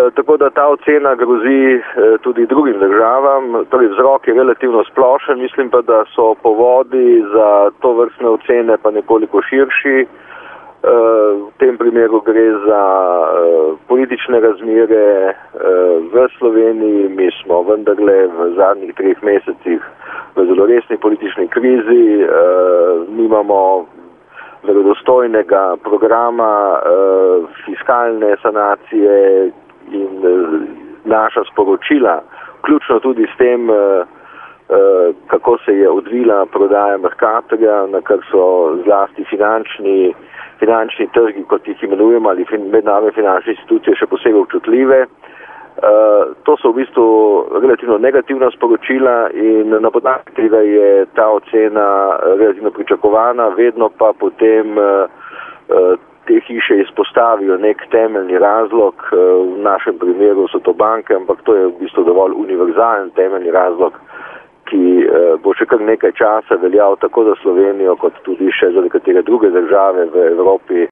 Tako da ta ocena grozi tudi drugim državam. Torej vzrok je relativno splošen, mislim pa, da so povodi za to vrstne ocene pa nekoliko širši. V tem primeru gre za politične razmere v Sloveniji. Mi smo vendarle v zadnjih 3 mesecih v zelo resni politični krizi, nimamo verodostojnega programa fiskalne sanacije in naša sporočila, vključno tudi s tem, kako se je odvila prodaja Mercatorja, na kar so zlasti finančni trgi, kot jih imenujemo, ali mednarodne finančne institucije še posebej občutljive. To so v bistvu relativno negativna sporočila in na podlagi tega je ta ocena relativno pričakovana, vedno pa potem te hiše izpostavijo nek temeljni razlog, v našem primeru so to banke, ampak to je v bistvu dovolj univerzalen temeljni razlog, ki bo še kar nekaj časa veljal tako za Slovenijo, kot tudi še za nekatere druge države v Evropi.